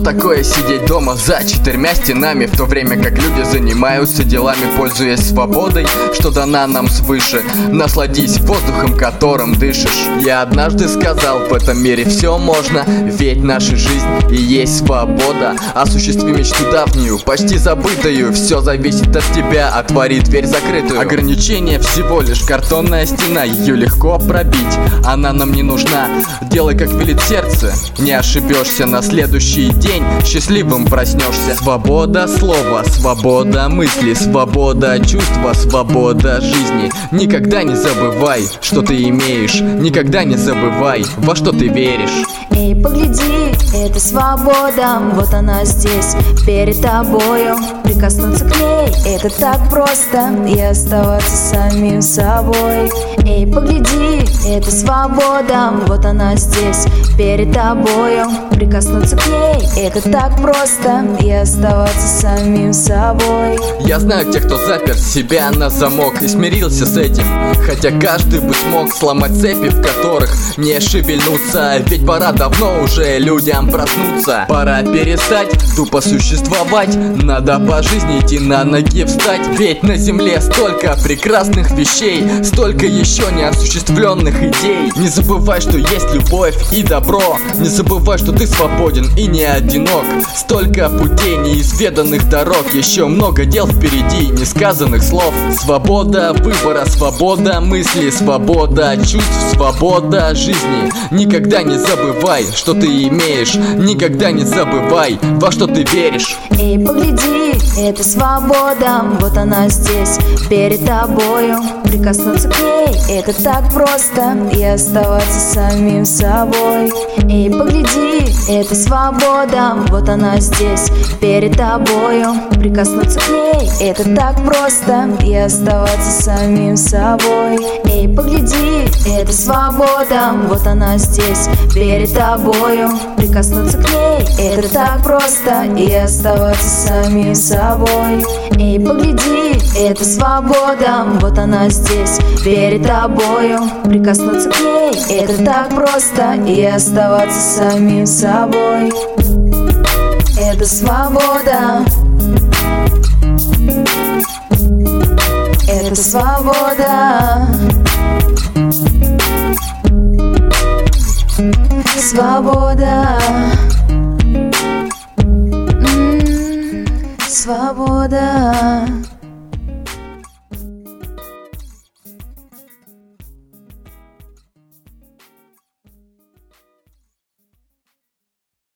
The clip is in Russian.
такое сидеть дома за четырьмя стенами, в то время как люди занимаются делами, пользуясь свободой, что дана нам свыше. Насладись воздухом, которым дышишь. Я однажды сказал, в этом мире все можно, ведь наша жизнь и есть свобода. Осуществи мечту давнюю, почти забытую. Все зависит от тебя, отвори дверь закрытую. Ограничение всего лишь картонная стена, ее легко пробить, она нам не нужна. Делай, как велит сердце, не ошибешься. На следующий день счастливым проснешься. Свобода слова, свобода мысли, свобода чувства, свобода жизни. Никогда не забывай, что ты имеешь. Никогда не забывай, во что ты веришь. Эй, погляди, это свобода, вот она здесь, перед тобою. Прикоснуться к ней, это так просто, и оставаться самим собой. Эй, погляди, это свобода, вот она здесь, перед тобою. Прикоснуться к ней, это так просто, и оставаться самим собой. Я знаю тех, кто запер себя на замок и смирился с этим, хотя каждый бы смог сломать цепи, в которых не шевельнуться. Ведь пора давно уже людям проснуться. Пора перестать тупо существовать, надо по жизни идти, на ноги встать. Ведь на земле столько прекрасных вещей, столько еще неосуществленных идей. Не забывай, что есть любовь и добро, не забывай, что ты свободен и не одинок. Столько путей, неизведанных дорог, еще много дел впереди, несказанных слов. Свобода выбора, свобода мысли, свобода чувств, свобода жизни. Никогда не забывай, что ты имеешь. Никогда не забывай, во что ты веришь. Эй, погляди, это свобода, вот она здесь, перед тобою. Прикоснуться к ней, это так просто, и оставаться самим собой. Эй, погляди, это свобода, вот она здесь, перед тобою. Прикоснуться к ней, это так просто, и оставаться самим собой. Эй, погляди, это свобода, вот она здесь, перед тобою. Прикоснуться к ней, это так просто, и оставаться самим собой. Эй, погляди, это свобода, вот она здесь, перед тобою. Прикоснуться к ней, это так просто, и оставаться самим собой. Это свобода. Это свобода. Свобода. Свобода.